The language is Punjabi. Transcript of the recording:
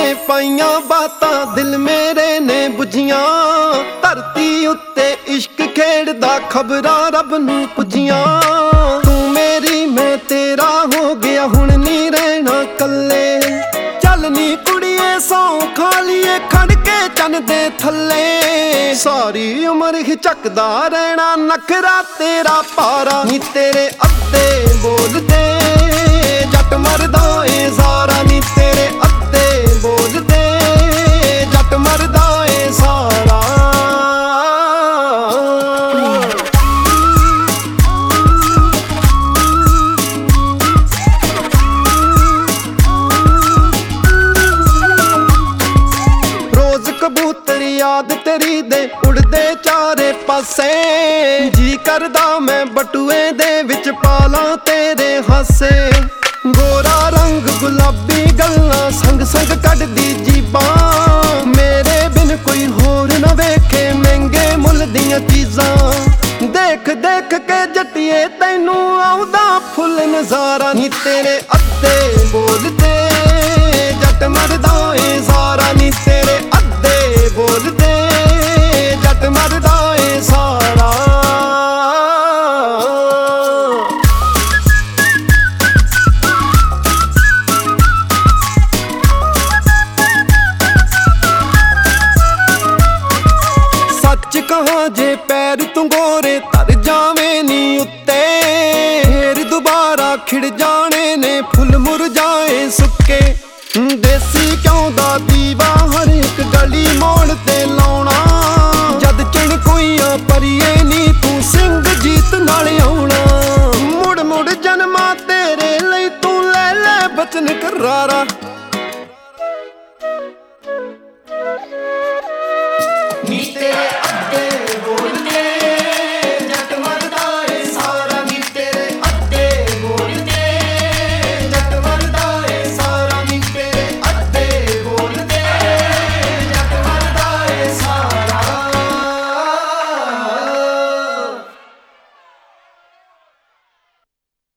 ਨੇ ਪਾਈਆਂ ਬਾਤਾਂ ਦਿਲ ਮੇਰੇ ਨੇ ਬੁਝੀਆਂ। ਧਰਤੀ ਉੱਤੇ ਇਸ਼ਕ ਖੇਡਦਾ ਖਬਰਾਂ ਰੱਬ ਨੂੰ ਪੁੱਜੀਆਂ। ਤੂੰ ਮੇਰੀ ਮੈਂ ਤੇਰਾ ਹੋ ਗਿਆ ਹੁਣ ਨਹੀਂ ਰਹਿਣਾ ਕੱਲੇ। ਚੱਲ ਨੀ ਕੁੜੀਏ ਸੌਂ ਖਾ ਲਈਏ ਖੜ ਕੇ ਚੰਨ ਦੇ ਥੱਲੇ। ਸਾਰੀ ਉਮਰ ਹੀ ਚੱਕਦਾ ਰਹਿਣਾ ਨਖਰਾ ਤੇਰਾ ਪਾਰਾ। ਨੀ ਤੇਰੇ ਅੱਧੇ ਬੋਲਦੇ ਜੱਟ ਮਰਦਾ ਏ ਸਾਰਾ। ਨੀ ਤੇਰੇ ਅੱਧੇ ਬੋਲਦੇ ਜੱਟ ਮਰਦਾ ਏ ਸਾਰਾ। ਰੋਜ਼ ਕਬੂਤਰ ਯਾਦ ਤੇਰੀ ਦੇ ਉੜਦੇ ਚਾਰੇ ਪਾਸੇ। ਜੀ ਕਰਦਾ ਮੈਂ ਬਟੂਏ ਦੇ ਵਿੱਚ ਪਾਲਾਂ ਤੇਰੇ ਹਾਸੇ। ਗੋਰਾ ਰੰਗ ਗੁਲਾਬੀ ਗੱਲਾਂ ਸੰਗ ਸੰਗ ਕੱਢਦੀ ਜੀਬਾਂ। ਮੇਰੇ ਬਿਨ ਕੋਈ ਹੋਰ ਨਾ ਵੇਖੇ ਮਹਿੰਗੇ ਮੁੱਲ ਦੀਆਂ ਚੀਜ਼ਾਂ। ਦੇਖ ਦੇਖ ਕੇ ਜੱਟੀਏ ਤੈਨੂੰ ਆਉਂਦਾ ਫੁੱਲ ਨਜ਼ਾਰਾ। ਨੀ ਤੇਰੇ ਅੱਧੇ ਬੋਲਦੇ ਜੱਟ ਮਰਦਾ ਏ ਸਾਰਾ। ਨੀ ਤੇਰੇ ਅੱਧੇ ਬੋਲਦੇ ਜੱਟ ਮਰਦਾ ਏ ਸਾਰਾ। ਸੱਚ ਕਹਾਂ ਜੇ ਪੈਰ ਤੂੰ ਗੋਰੇ ਧਰ ਜਾਵੇਂ ਨੀ ਉੱਤੇ। ਫੇਰ ਦੁਬਾਰਾ ਖਿੜ ਜਾਣੇ ਨੇ ਫੁੱਲ ਮੁਰਝਾਏ ਸੁੱਕੇ। ਦੇਸੀ ਘਿਓ ਦਾ ਦੀਵਾ ਹਰ ਇੱਕ ਗਲੀ ਮੋੜ ਤੇ ਲਾਉਣਾ। ਜਦ ਚਿਣ ਕੋਈਆਂ ਪਰੀਏ ਨੀ ਤੂੰ ਸਿੰਘ ਜੀਤ ਨਾਲ ਆਉਣਾ। ਮੁੜ ਮੁੜ ਜਨਮਾਂ ਤੇਰੇ ਲਈ ਤੂੰ ਲੈ ਲੈ ਬਚਨ ਕਰਾਰਾ।